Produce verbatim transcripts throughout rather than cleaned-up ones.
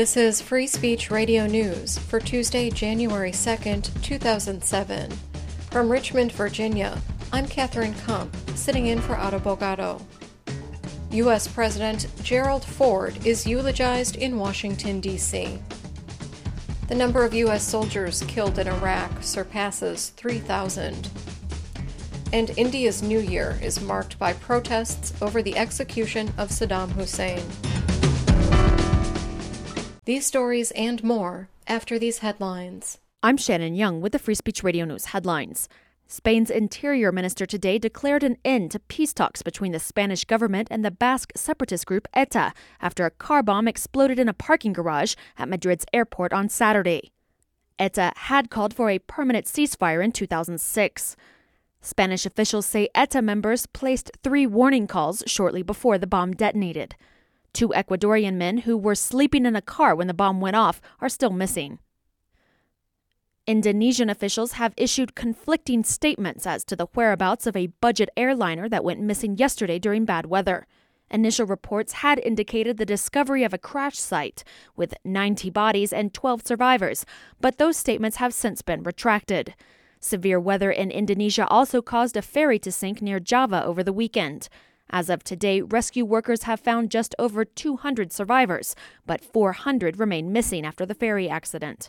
This is Free Speech Radio News for Tuesday, January second, two thousand seven. From Richmond, Virginia, I'm Catherine Kump, sitting in for Otto Bogado. U S President Gerald Ford is eulogized in Washington, D C The number of U S soldiers killed in Iraq surpasses three thousand. And India's New Year is marked by protests over the execution of Saddam Hussein. These stories and more after these headlines. I'm Shannon Young with the Free Speech Radio News headlines. Spain's interior minister today declared an end to peace talks between the Spanish government and the Basque separatist group ETA after a car bomb exploded in a parking garage at Madrid's airport on Saturday. ETA had called for a permanent ceasefire in two thousand six. Spanish officials say ETA members placed three warning calls shortly before the bomb detonated. Two Ecuadorian men who were sleeping in a car when the bomb went off are still missing. Indonesian officials have issued conflicting statements as to the whereabouts of a budget airliner that went missing yesterday during bad weather. Initial reports had indicated the discovery of a crash site with ninety bodies and twelve survivors, but those statements have since been retracted. Severe weather in Indonesia also caused a ferry to sink near Java over the weekend. As of today, rescue workers have found just over two hundred survivors, but four hundred remain missing after the ferry accident.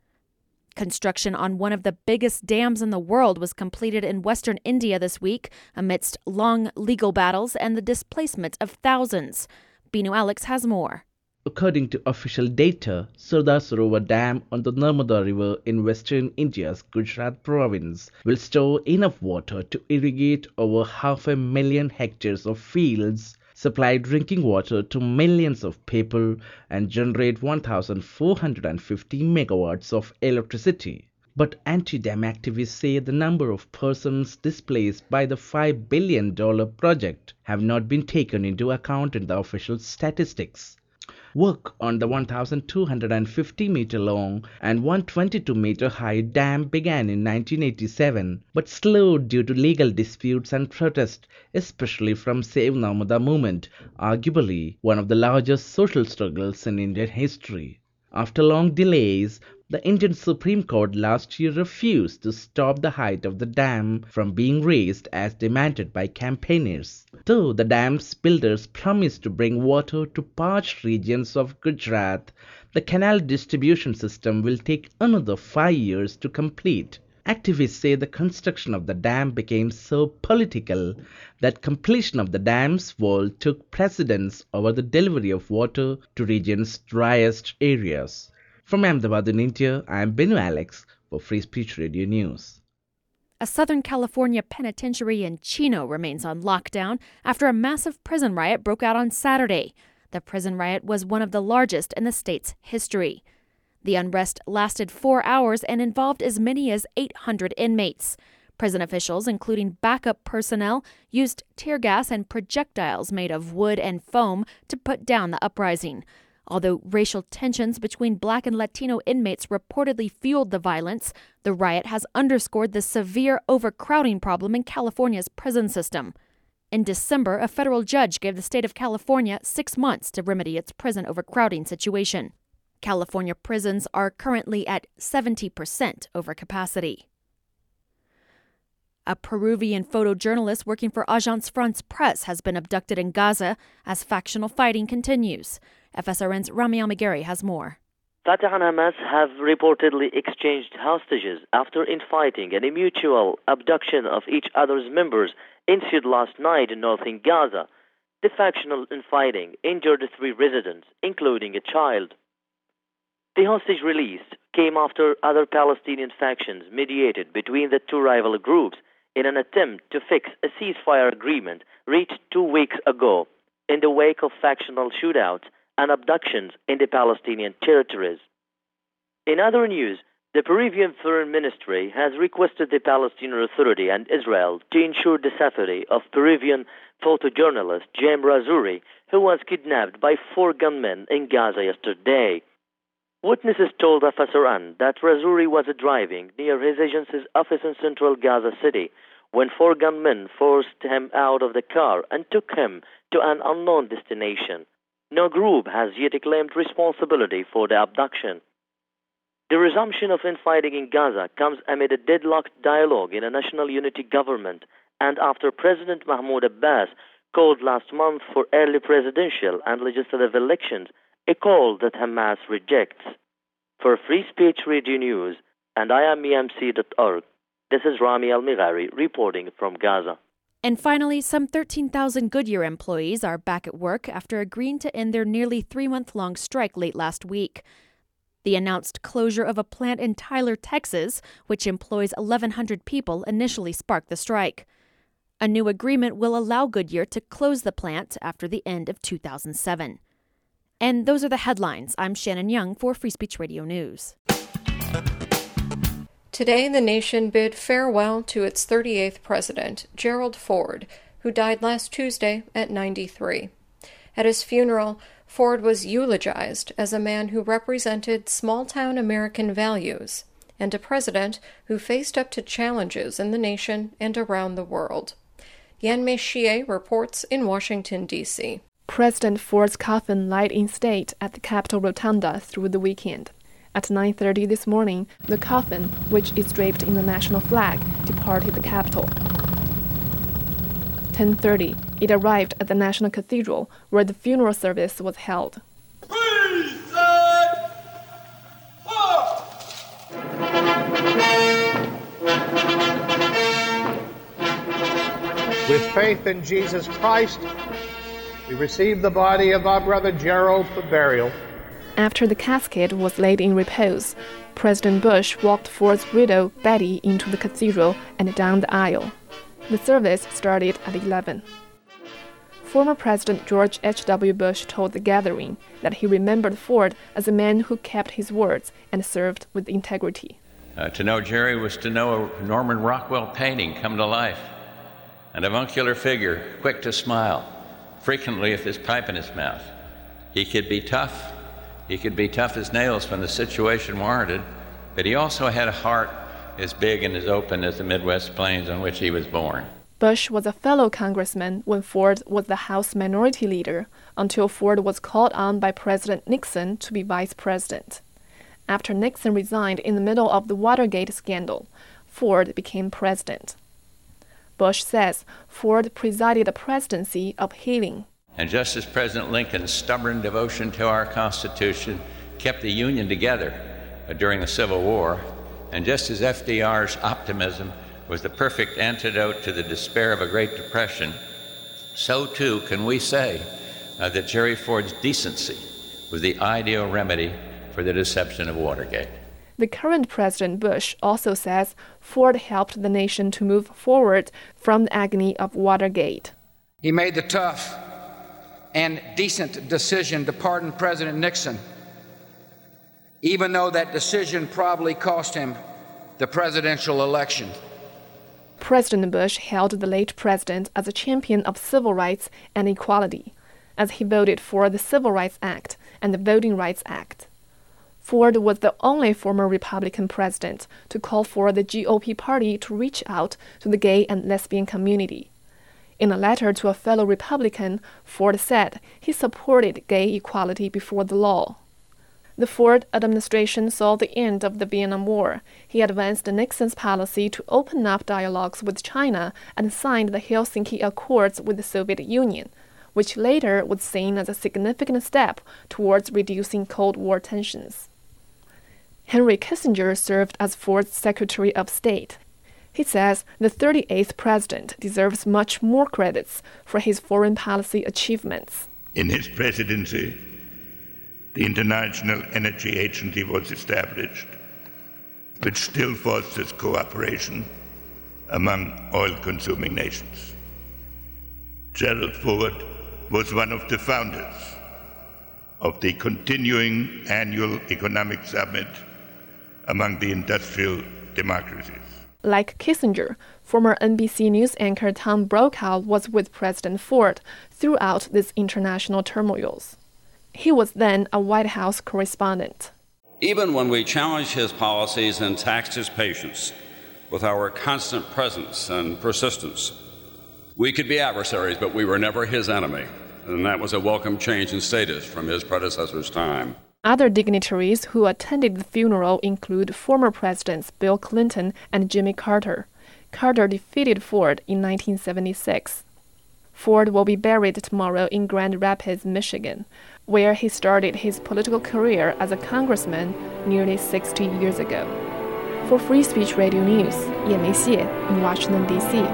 Construction on one of the biggest dams in the world was completed in western India this week amidst long legal battles and the displacement of thousands. Binu Alex has more. According to official data, Sardar Sarovar Dam on the Narmada River in western India's Gujarat province will store enough water to irrigate over half a million hectares of fields, supply drinking water to millions of people, and generate one thousand four hundred fifty megawatts of electricity. But anti-dam activists say the number of persons displaced by the five billion dollars project have not been taken into account in the official statistics. Work on the one thousand two hundred fifty meter long and one hundred twenty-two meter high dam began in nineteen eighty-seven, but slowed due to legal disputes and protests, especially from Save Narmada movement, arguably one of the largest social struggles in Indian history. After long delays, the Indian Supreme Court last year refused to stop the height of the dam from being raised as demanded by campaigners. Though the dam's builders promised to bring water to parched regions of Gujarat, the canal distribution system will take another five years to complete. Activists say the construction of the dam became so political that completion of the dam's wall took precedence over the delivery of water to region's driest areas. From Ahmedabad in India, I am Binu Alex for Free Speech Radio News. A Southern California penitentiary in Chino remains on lockdown after a massive prison riot broke out on Saturday. The prison riot was one of the largest in the state's history. The unrest lasted four hours and involved as many as eight hundred inmates. Prison officials, including backup personnel, used tear gas and projectiles made of wood and foam to put down the uprising. Although racial tensions between Black and Latino inmates reportedly fueled the violence, the riot has underscored the severe overcrowding problem in California's prison system. In December, a federal judge gave the state of California six months to remedy its prison overcrowding situation. California prisons are currently at seventy percent over capacity. A Peruvian photojournalist working for Agence France-Presse has been abducted in Gaza as factional fighting continues. F S R N's Rami Almagueri has more. Fatah and Hamas have reportedly exchanged hostages after infighting and a mutual abduction of each other's members ensued last night in northern Gaza. The factional infighting injured three residents, including a child. The hostage released came after other Palestinian factions mediated between the two rival groups in an attempt to fix a ceasefire agreement reached two weeks ago in the wake of factional shootouts and abductions in the Palestinian territories. In other news, the Peruvian Foreign Ministry has requested the Palestinian Authority and Israel to ensure the safety of Peruvian photojournalist Jaime Razuri, who was kidnapped by four gunmen in Gaza yesterday. Witnesses told F S R N that Razuri was driving near his agency's office in central Gaza City when four gunmen forced him out of the car and took him to an unknown destination. no group has yet claimed responsibility for the abduction. The resumption of infighting in Gaza comes amid a deadlocked dialogue in a national unity government and after President Mahmoud Abbas called last month for early presidential and legislative elections, a call that Hamas rejects. For Free Speech Radio News and I am E M C dot org, this is Rami Al-Mighari reporting from Gaza. And finally, some thirteen thousand Goodyear employees are back at work after agreeing to end their nearly three-month-long strike late last week. The announced closure of a plant in Tyler, Texas, which employs eleven hundred people, initially sparked the strike. A new agreement will allow Goodyear to close the plant after the end of two thousand seven. And those are the headlines. I'm Shannon Young for Free Speech Radio News. Today, the nation bid farewell to its thirty-eighth president, Gerald Ford, who died last Tuesday at ninety-three. At his funeral, Ford was eulogized as a man who represented small-town American values and a president who faced up to challenges in the nation and around the world. Yanmei Xie reports in Washington, D C President Ford's coffin lied in state at the Capitol Rotunda through the weekend. At nine thirty this morning, the coffin, which is draped in the national flag, departed the Capitol. ten thirty, it arrived at the National Cathedral, where the funeral service was held. With faith in Jesus Christ, we receive the body of our brother Gerald for burial. After the casket was laid in repose, President Bush walked Ford's widow, Betty, into the cathedral and down the aisle. The service started at eleven. Former President George H W Bush told the gathering that he remembered Ford as a man who kept his words and served with integrity. Uh, to know Jerry was to know a Norman Rockwell painting come to life, an avuncular figure, quick to smile, frequently with his pipe in his mouth. He could be tough. He could be tough as nails when the situation warranted, but he also had a heart as big and as open as the Midwest plains on which he was born. Bush was a fellow congressman when Ford was the House Minority Leader, until Ford was called on by President Nixon to be vice president. After Nixon resigned in the middle of the Watergate scandal, Ford became president. Bush says Ford presided a presidency of healing. And just as President Lincoln's stubborn devotion to our Constitution kept the Union together during the Civil War, and just as F D R's optimism was the perfect antidote to the despair of a Great Depression, so too can we say uh, that Jerry Ford's decency was the ideal remedy for the deception of Watergate. The current President Bush also says Ford helped the nation to move forward from the agony of Watergate. He made the tough and decent decision to pardon President Nixon, even though that decision probably cost him the presidential election. President Bush hailed the late president as a champion of civil rights and equality, as he voted for the Civil Rights Act and the Voting Rights Act. Ford was the only former Republican president to call for the G O P party to reach out to the gay and lesbian community. In a letter to a fellow Republican, Ford said he supported gay equality before the law. The Ford administration saw the end of the Vietnam War. He advanced Nixon's policy to open up dialogues with China and signed the Helsinki Accords with the Soviet Union, which later was seen as a significant step towards reducing Cold War tensions. Henry Kissinger served as Ford's Secretary of State. He says the thirty-eighth president deserves much more credits for his foreign policy achievements. In his presidency, the International Energy Agency was established, which still fosters cooperation among oil-consuming nations. Gerald Ford was one of the founders of the continuing annual economic summit among the industrial democracies. Like Kissinger, former N B C News anchor Tom Brokaw was with President Ford throughout these international turmoils. He was then a White House correspondent. Even when we challenged his policies and taxed his patience with our constant presence and persistence, we could be adversaries, but we were never his enemy. and that was a welcome change in status from his predecessor's time. Other dignitaries who attended the funeral include former presidents Bill Clinton and Jimmy Carter. Carter defeated Ford in nineteen seventy-six. Ford will be buried tomorrow in Grand Rapids, Michigan, where he started his political career as a congressman nearly sixty years ago. For Free Speech Radio News, Ye Meixie in Washington, D C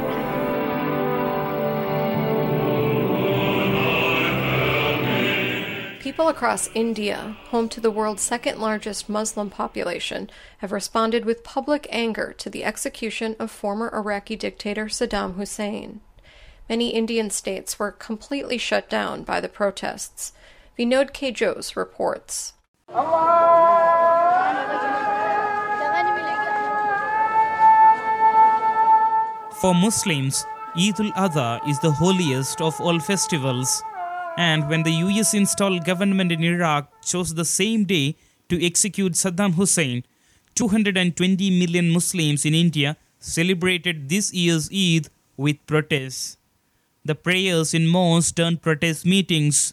People across India, home to the world's second-largest Muslim population, have responded with public anger to the execution of former Iraqi dictator Saddam Hussein. Many Indian states were completely shut down by the protests. Vinod K. Jose reports. For Muslims, Eid al-Adha is the holiest of all festivals. And when the U S-installed government in Iraq chose the same day to execute Saddam Hussein, two hundred twenty million Muslims in India celebrated this year's Eid with protests. The prayers in mosques turned protest meetings.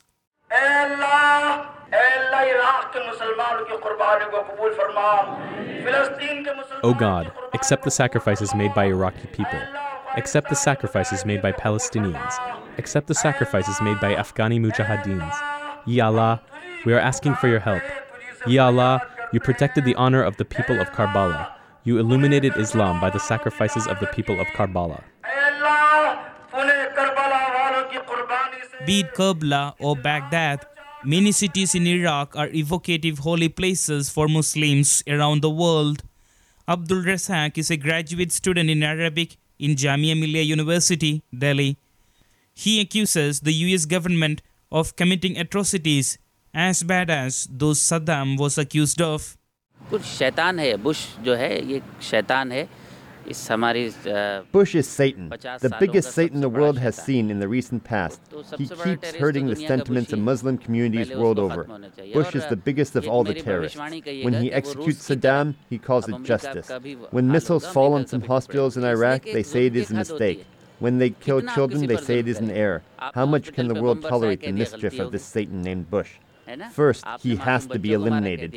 O God, accept the sacrifices made by Iraqi people. Accept the sacrifices made by Palestinians. Accept the sacrifices made by Afghani Mujahideens. Ya Allah, we are asking for your help. Ya Allah, you protected the honor of the people of Karbala. You illuminated Islam by the sacrifices of the people of Karbala. Be it Karbala or Baghdad, many cities in Iraq are evocative holy places for Muslims around the world. Abdul Razzaq is a graduate student in Arabic in Jamia Millia University, Delhi. He accuses the U S government of committing atrocities as bad as those Saddam was accused of. कुछ शैतान है Bush जो है ये शैतान है इस हमारी Bush is Satan, the biggest Satan the world has seen in the recent past. He keeps hurting the sentiments of Muslim communities world over. Bush is the biggest of all the terrorists. When he executes Saddam, he calls it justice. When missiles fall on some hospitals in Iraq, they say it is a mistake. When they kill children, they say it is an error. How much can the world tolerate the mischief of this Satan named Bush? First, he has to be eliminated.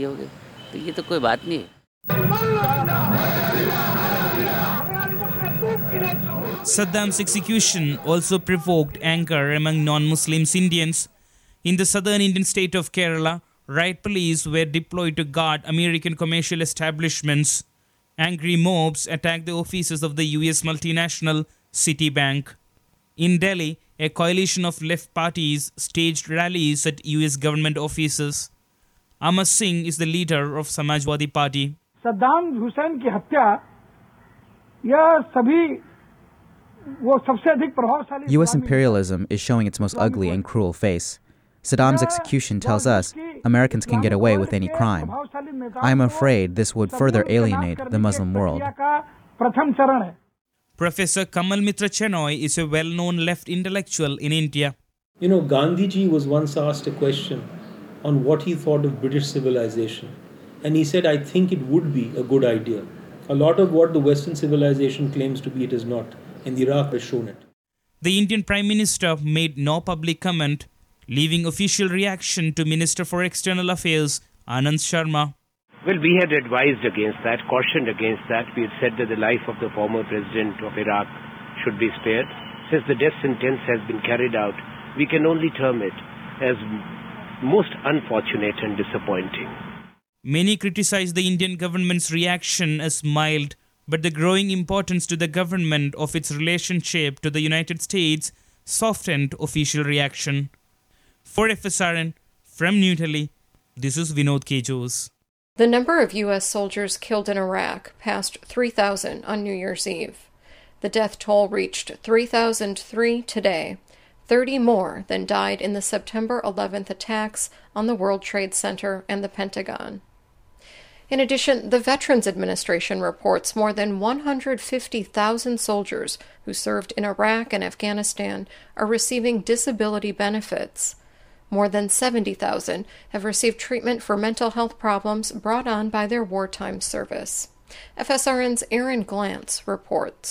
Saddam's execution also provoked anger among non-Muslim Indians. In the southern Indian state of Kerala, riot police were deployed to guard American commercial establishments. Angry mobs attacked the offices of the U S multinational Citibank. In Delhi, a coalition of left parties staged rallies at U S government offices. Amar Singh is the leader of Samajwadi Party. Saddam Hussein की हत्या यह सभी वो सबसे अधिक प्रभावशाली U S imperialism is showing its most ugly and cruel face. Saddam's execution tells us Americans can get away with any crime. I am afraid this would further alienate the Muslim world. Professor Kamal Mitra Chenoy is a well-known left intellectual in India. You know, Gandhiji was once asked a question on what he thought of British civilization. And he said, I think it would be a good idea. A lot of what the Western civilization claims to be, it is not. And Iraq has shown it. The Indian Prime Minister made no public comment, leaving official reaction to Minister for External Affairs, Anand Sharma. Well, we had advised against that, cautioned against that. We had said that the life of the former president of Iraq should be spared. Since the death sentence has been carried out, we can only term it as most unfortunate and disappointing. Many criticize the Indian government's reaction as mild, but the growing importance to the government of its relationship to the United States softened official reaction. For F S R N, from New Delhi, this is Vinod K. Jose. The number of U S soldiers killed in Iraq passed three thousand on New Year's Eve. The death toll reached three thousand three today, thirty more than died in the September eleventh attacks on the World Trade Center and the Pentagon. In addition, the Veterans Administration reports more than one hundred fifty thousand soldiers who served in Iraq and Afghanistan are receiving disability benefits. More than seventy thousand have received treatment for mental health problems brought on by their wartime service. F S R N's Aaron Glantz reports.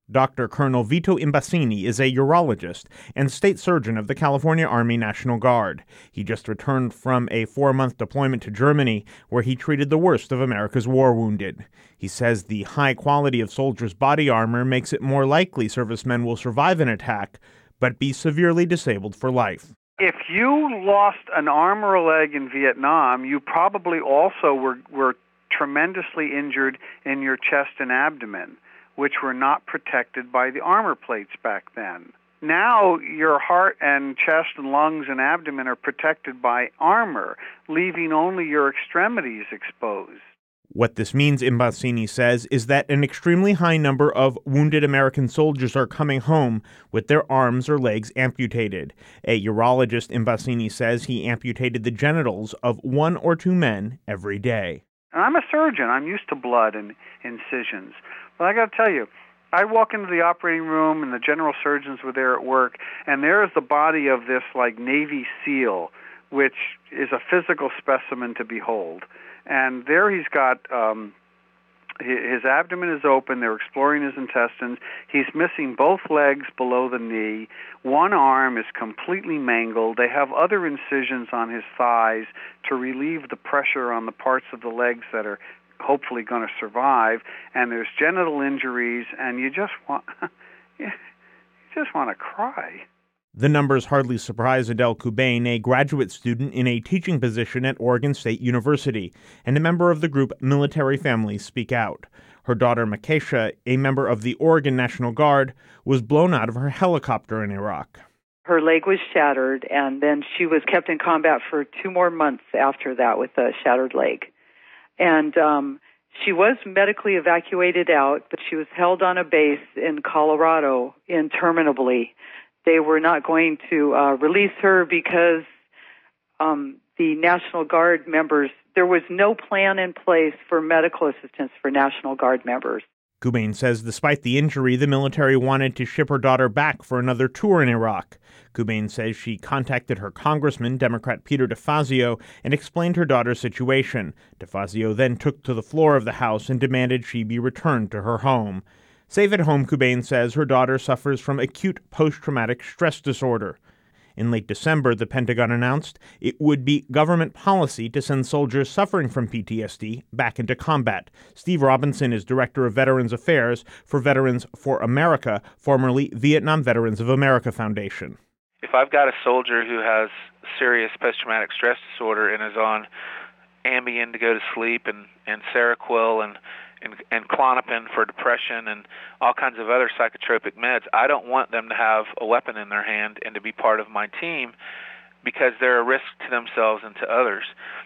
Doctor Colonel Vito Imbasini is a urologist and state surgeon of the California Army National Guard. He just returned from a four-month deployment to Germany, where he treated the worst of America's war wounded. He says the high quality of soldiers' body armor makes it more likely servicemen will survive an attack, but be severely disabled for life. If you lost an arm or a leg in Vietnam, you probably also were, were tremendously injured in your chest and abdomen, which were not protected by the armor plates back then. Now your heart and chest and lungs and abdomen are protected by armor, leaving only your extremities exposed. What this means, Imbasini says, is that an extremely high number of wounded American soldiers are coming home with their arms or legs amputated. A urologist, Imbasini says, he amputated the genitals of one or two men every day. And I'm a surgeon. I'm used to blood and incisions. But I got to tell you, I walk into the operating room and the general surgeons were there at work, and there is the body of this like Navy SEAL, which is a physical specimen to behold. And there he's got, um, his abdomen is open, they're exploring his intestines, he's missing both legs below the knee, one arm is completely mangled, they have other incisions on his thighs to relieve the pressure on the parts of the legs that are hopefully going to survive, and there's genital injuries, and you just want, you just want to cry. The numbers hardly surprise Adele Cubain, a graduate student in a teaching position at Oregon State University, and a member of the group Military Families Speak Out. Her daughter Makesha, a member of the Oregon National Guard, was blown out of her helicopter in Iraq. Her leg was shattered, and then she was kept in combat for two more months after that with a shattered leg. And um, she was medically evacuated out, but she was held on a base in Colorado interminably. They were not going to uh, release her because um, the National Guard members, there was no plan in place for medical assistance for National Guard members. Cubain says despite the injury, the military wanted to ship her daughter back for another tour in Iraq. Cubain says she contacted her congressman, Democrat Peter DeFazio, and explained her daughter's situation. DeFazio then took to the floor of the House and demanded she be returned to her home. Safe at home, Cubain says her daughter suffers from acute post-traumatic stress disorder. In late December, the Pentagon announced it would be government policy to send soldiers suffering from P T S D back into combat. Steve Robinson is Director of Veterans Affairs for Veterans for America, formerly Vietnam Veterans of America Foundation. If I've got a soldier who has serious post-traumatic stress disorder and is on Ambien to go to sleep and, and Seroquel and And, and Klonopin for depression and all kinds of other psychotropic meds, I don't want them to have a weapon in their hand and to be part of my team because they're a risk to themselves and to others.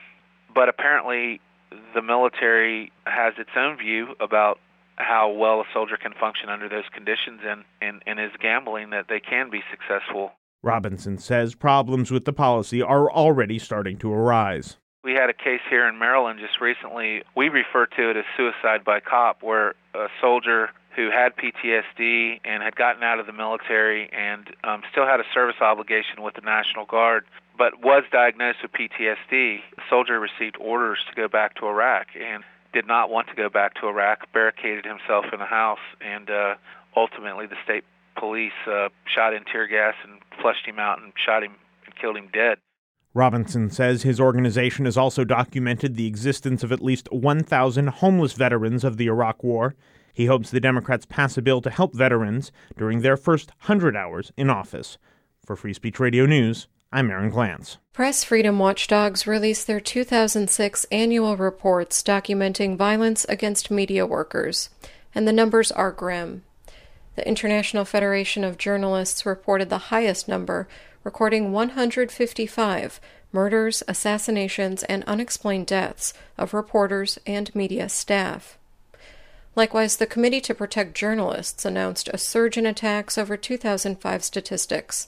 But apparently the military has its own view about how well a soldier can function under those conditions and, and, and is gambling that they can be successful. Robinson says problems with the policy are already starting to arise. We had a case here in Maryland just recently. We refer to it as suicide by cop, where a soldier who had P T S D and had gotten out of the military and um, still had a service obligation with the National Guard, but was diagnosed with P T S D. The soldier received orders to go back to Iraq and did not want to go back to Iraq, barricaded himself in a house, and uh, ultimately the state police uh, shot in tear gas and flushed him out and shot him and killed him dead. Robinson says his organization has also documented the existence of at least one thousand homeless veterans of the Iraq War. He hopes the Democrats pass a bill to help veterans during their first one hundred hours in office. For Free Speech Radio News, I'm Aaron Glantz. Press freedom watchdogs released their two thousand six annual reports documenting violence against media workers, and the numbers are grim. The International Federation of Journalists reported the highest number, recording one hundred fifty-five murders, assassinations, and unexplained deaths of reporters and media staff. Likewise, the Committee to Protect Journalists announced a surge in attacks over two thousand five statistics.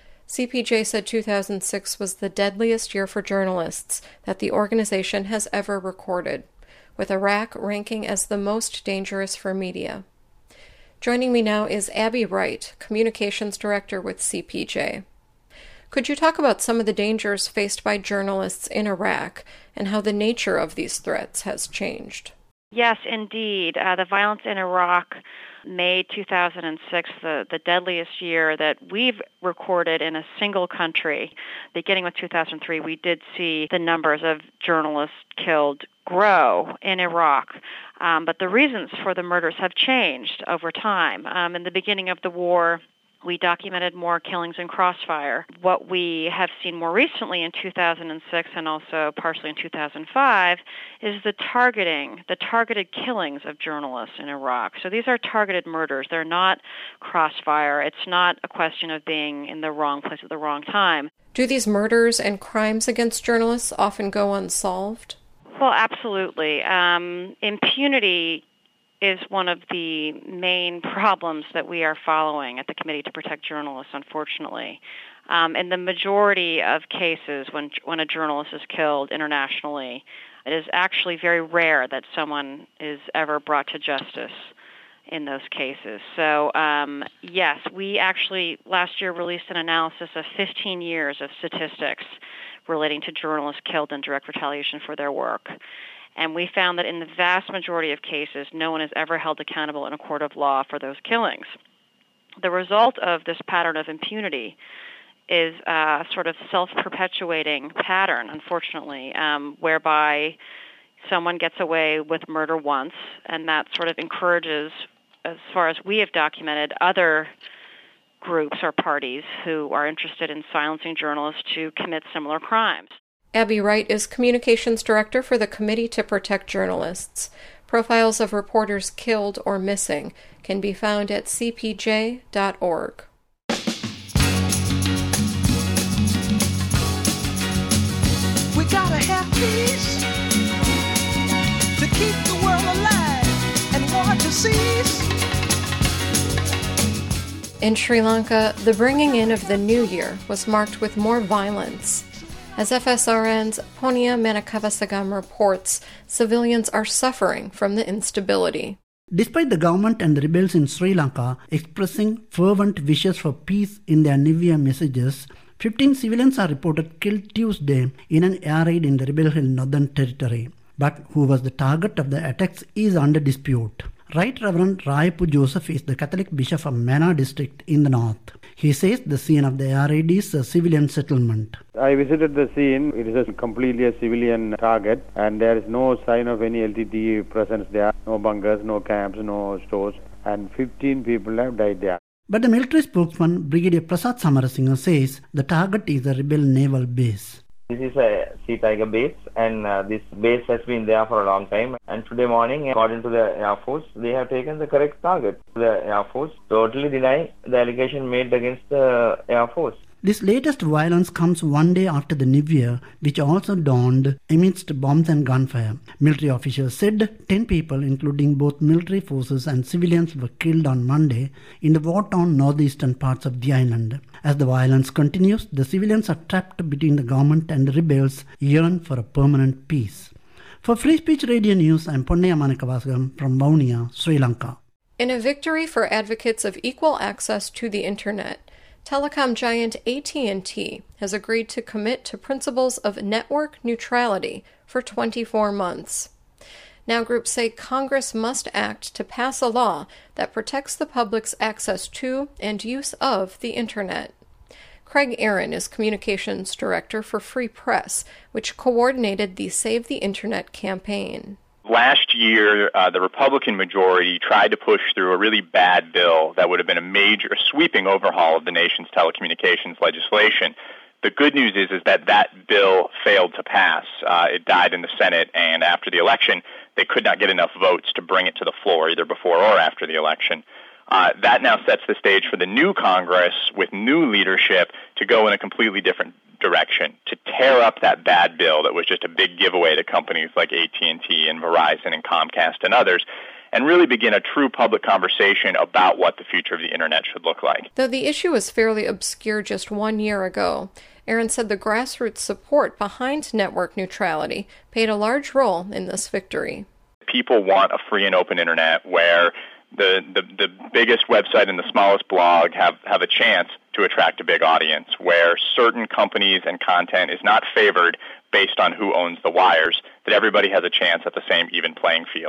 C P J said two thousand six was the deadliest year for journalists that the organization has ever recorded, with Iraq ranking as the most dangerous for media. Joining me now is Abby Wright, Communications Director with C P J. Could you talk about some of the dangers faced by journalists in Iraq and how the nature of these threats has changed? Yes, indeed. Uh, the violence in Iraq made two thousand six the, the deadliest year that we've recorded in a single country. Beginning with two thousand three, we did see the numbers of journalists killed grow in Iraq. Um, but the reasons for the murders have changed over time. Um, in the beginning of the war, we documented more killings in Crossfire. What we have seen more recently in two thousand six and also partially in two thousand five is the targeting, the targeted killings of journalists in Iraq. So these are targeted murders. They're not Crossfire. It's not a question of being in the wrong place at the wrong time. Do these murders and crimes against journalists often go unsolved? Well, absolutely. Um, impunity is one of the main problems that we are following at the Committee to Protect Journalists, unfortunately. Um, in the majority of cases, when when a journalist is killed internationally, it is actually very rare that someone is ever brought to justice in those cases. So, um, yes, we actually last year released an analysis of fifteen years of statistics relating to journalists killed in direct retaliation for their work. And we found that in the vast majority of cases, no one is ever held accountable in a court of law for those killings. The result of this pattern of impunity is a sort of self-perpetuating pattern, unfortunately, um, whereby someone gets away with murder once, and that sort of encourages, as far as we have documented, other groups or parties who are interested in silencing journalists to commit similar crimes. Abby Wright is Communications Director for the Committee to Protect Journalists. Profiles of reporters killed or missing can be found at c p j dot org. We gotta have peace to keep the world alive and war to cease. In Sri Lanka, the bringing in of the new year was marked with more violence. As F S R N's Ponia Manakavasagam reports, civilians are suffering from the instability. Despite the government and the rebels in Sri Lanka expressing fervent wishes for peace in their New Year messages, fifteen civilians are reported killed Tuesday in an air raid in the rebel-held Northern Territory. But who was the target of the attacks is under dispute. Right Reverend Raipu Joseph is the Catholic Bishop of Mena district in the north. He says the scene of the air raid is a civilian settlement. I visited the scene. It is a completely a civilian target, and there is no sign of any L T T E presence there. No bunkers, no camps, no stores, and fifteen people have died there. But the military spokesman, Brigadier Prasad Samarasinghe, says the target is a rebel naval base. This is a Sea Tiger base, and uh, this base has been there for a long time. And today morning, according to the Air Force, they have taken the correct target. The Air Force totally deny the allegation made against the Air Force. This latest violence comes one day after the New Year, which also dawned amidst bombs and gunfire. Military officials said ten people, including both military forces and civilians, were killed on Monday in the war-torn northeastern parts of the island. As the violence continues, the civilians are trapped between the government and the rebels, yearn for a permanent peace. For Free Speech Radio News, I'm Ponniya Manakavasagam from Vaunia, Sri Lanka. In a victory for advocates of equal access to the Internet, telecom giant A T and T has agreed to commit to principles of network neutrality for twenty-four months. Now groups say Congress must act to pass a law that protects the public's access to and use of the Internet. Craig Aaron is Communications Director for Free Press, which coordinated the Save the Internet campaign. Last year, uh, the Republican majority tried to push through a really bad bill that would have been a major, sweeping overhaul of the nation's telecommunications legislation. The good news is, is that that bill failed to pass. Uh, it died in the Senate, and after the election, they could not get enough votes to bring it to the floor, either before or after the election. Uh, that now sets the stage for the new Congress with new leadership to go in a completely different direction, to tear up that bad bill that was just a big giveaway to companies like A T and T and Verizon and Comcast and others, and really begin a true public conversation about what the future of the Internet should look like. Though the issue was fairly obscure just one year ago, Aaron said the grassroots support behind network neutrality played a large role in this victory. People want a free and open Internet where the, the, the biggest website and the smallest blog have, have a chance to attract a big audience, where certain companies and content is not favored based on who owns the wires, that everybody has a chance at the same even playing field.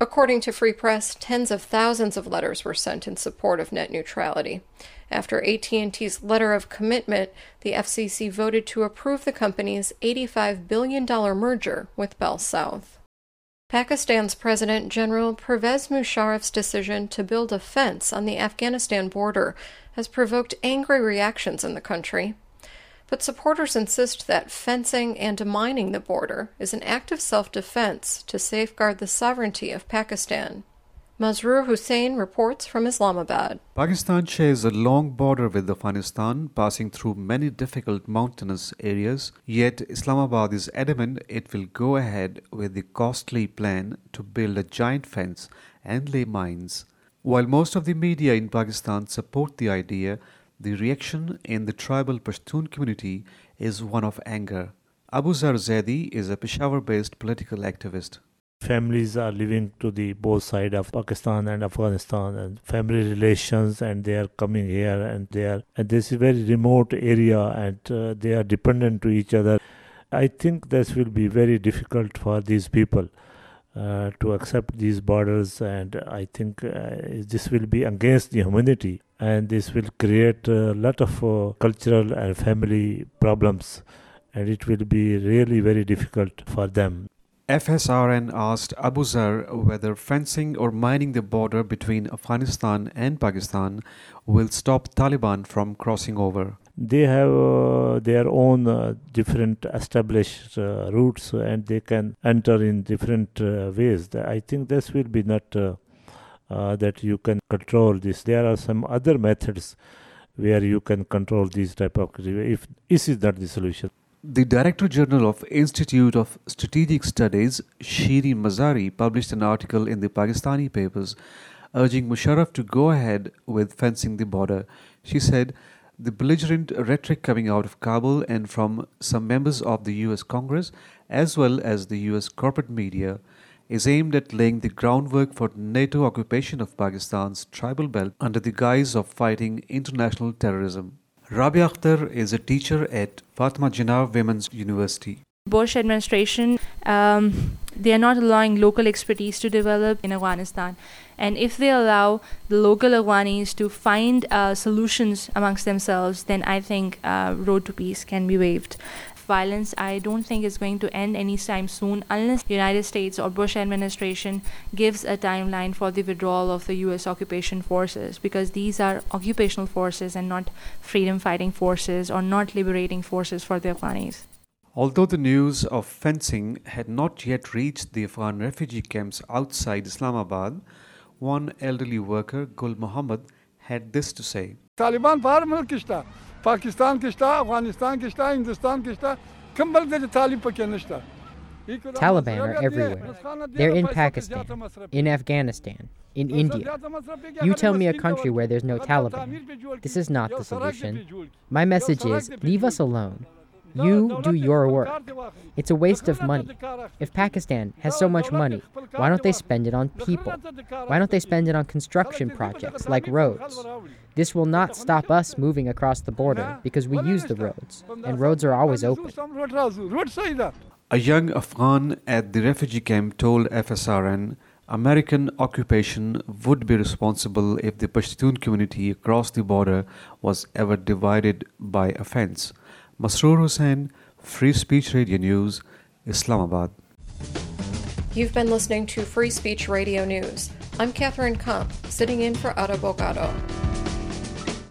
According to Free Press, tens of thousands of letters were sent in support of net neutrality. After A T and T's letter of commitment, the F C C voted to approve the company's eighty-five billion dollars merger with Bell South. Pakistan's President General Pervez Musharraf's decision to build a fence on the Afghanistan border has provoked angry reactions in the country. But supporters insist that fencing and mining the border is an act of self-defense to safeguard the sovereignty of Pakistan. Masroor Hussain reports from Islamabad. Pakistan shares a long border with Afghanistan, passing through many difficult mountainous areas, yet Islamabad is adamant it will go ahead with the costly plan to build a giant fence and lay mines. While most of the media in Pakistan support the idea, the reaction in the tribal Pashtun community is one of anger. Abu Zar Zaidi is a Peshawar-based political activist. Families are living to the both sides of Pakistan and Afghanistan, and family relations, and they are coming here, and they are, and this is a very remote area, and uh, they are dependent to each other. I think this will be very difficult for these people uh, to accept these borders, and I think uh, this will be against the humanity, and this will create a lot of uh, cultural and family problems, and it will be really very difficult for them. F S R N asked Abu Zar whether fencing or mining the border between Afghanistan and Pakistan will stop Taliban from crossing over. They have uh, their own uh, different established uh, routes, and they can enter in different uh, ways. I think this will be not uh, uh, that you can control this. There are some other methods where you can control these type of, if this is not the solution. The Director General of Institute of Strategic Studies, Shirin Mazari, published an article in the Pakistani papers urging Musharraf to go ahead with fencing the border. She said, the belligerent rhetoric coming out of Kabul and from some members of the U S Congress, as well as the U S corporate media, is aimed at laying the groundwork for NATO occupation of Pakistan's tribal belt under the guise of fighting international terrorism. Rabia Akhtar is a teacher at Fatima Jinnah Women's University. Bush administration, um, they are not allowing local expertise to develop in Afghanistan. And if they allow the local Afghanis to find uh, solutions amongst themselves, then I think uh, road to peace can be waived. Violence, I don't think is going to end anytime soon unless the United States or Bush administration gives a timeline for the withdrawal of the U S occupation forces, because these are occupational forces and not freedom fighting forces or not liberating forces for the Afghanis. Although the news of fencing had not yet reached the Afghan refugee camps outside Islamabad, one elderly worker, Gul Muhammad, had this to say. Taliban bahar mulk ishta, Pakistan kishta, Afghanistan kishta, Hindustan kishta, kam balk de Talib pake nishta. Taliban are everywhere. They're in Pakistan, in Afghanistan, in India. You tell me a country where there's no Taliban. This is not the solution. My message is, leave us alone. You do your work. It's a waste of money. If Pakistan has so much money, why don't they spend it on people? Why don't they spend it on construction projects like roads? This will not stop us moving across the border because we use the roads, and roads are always open. A young Afghan at the refugee camp told F S R N American occupation would be responsible if the Pashtun community across the border was ever divided by a fence. Masroor Hussain, Free Speech Radio News, Islamabad. You've been listening to Free Speech Radio News. I'm Catherine Komp, sitting in for Otto Bogado.